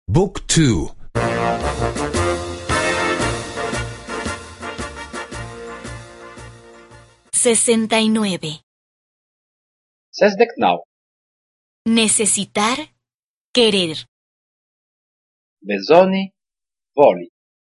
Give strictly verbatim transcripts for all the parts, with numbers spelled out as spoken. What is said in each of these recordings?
Book two. Sesenta y nueve. Sesdek naŭ. Necesitar, querer. Bezoni, voli.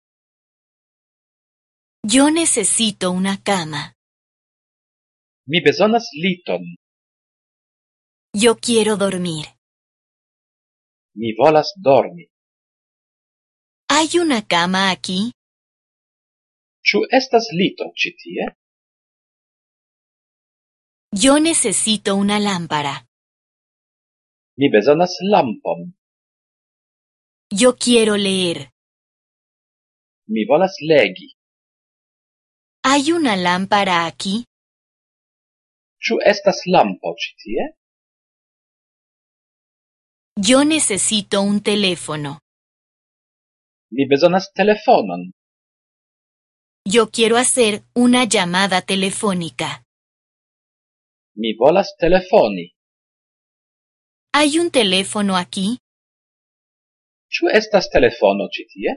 Yo necesito una cama. Mi bezonas liton. Yo quiero dormir. Mi volas dormi. ¿Hay una cama aquí? Ĉu estas lito ĉi tie? Yo necesito una lámpara. Mi bezonas lampon. Yo quiero leer. Mi volas legi. ¿Hay una lámpara aquí? Ĉu estas lampo ĉi tie? Yo necesito un teléfono. Mi bezonas telefonon. Yo quiero hacer una llamada telefónica. Mi volas telefoni. ¿Hay un teléfono aquí? Ĉu estas telefono ĉi tie?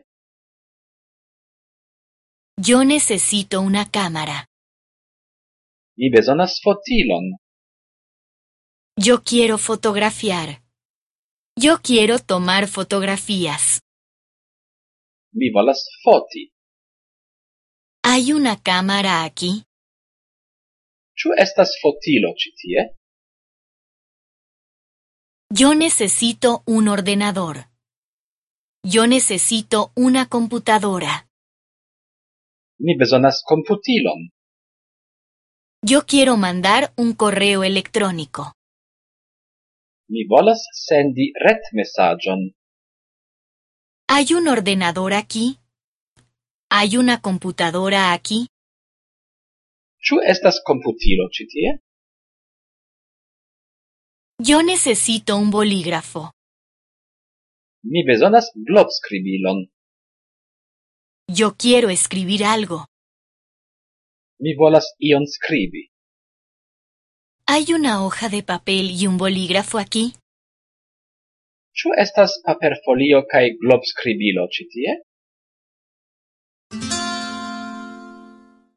Yo necesito una cámara. Mi bezonas fotilon. Yo quiero fotografiar. Yo quiero tomar fotografías. Mi volas foti. ¿Hay una cámara aquí? Ĉu estas fotilo ĉi tie? Yo necesito un ordenador. Yo necesito una computadora. Mi bezonas komputilon. Yo quiero mandar un correo electrónico. Mi volas sendi retmesaĝon. ¿Hay un ordenador aquí? ¿Hay una computadora aquí? Ĉu estas komputilo ĉi tie? Yo necesito un bolígrafo. Mi bezonas globskribilon. Yo quiero escribir algo. Mi volas ion skribi. ¿Hay una hoja de papel y un bolígrafo aquí? Ĉu estas paperfolio kaj globskribilo ĉi tie?